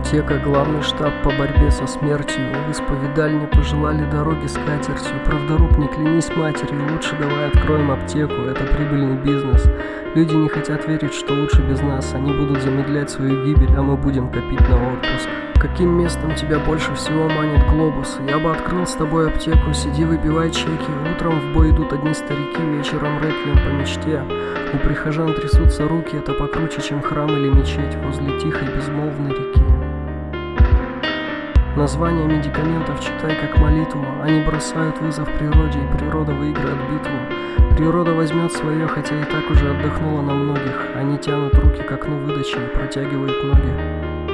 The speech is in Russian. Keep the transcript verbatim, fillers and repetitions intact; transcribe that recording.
Аптека, главный штаб по борьбе со смертью. В исповедальне пожелали дороги с катертью. Правдоруб, не клянись матерью, лучше давай откроем аптеку, это прибыльный бизнес. Люди не хотят верить, что лучше без нас. Они будут замедлять свою гибель, а мы будем копить на отпуск. Каким местом тебя больше всего манит глобус? Я бы открыл с тобой аптеку, сиди выпивай чеки. Утром в бой идут одни старики, вечером реквием по мечте. У прихожан трясутся руки, это покруче, чем храм или мечеть возле тихой безмолвной реки. Названия медикаментов читай как молитву. Они бросают вызов природе, и природа выиграет битву. Природа возьмет свое, хотя и так уже отдохнула на многих. Они тянут руки к окну выдачи и протягивают ноги.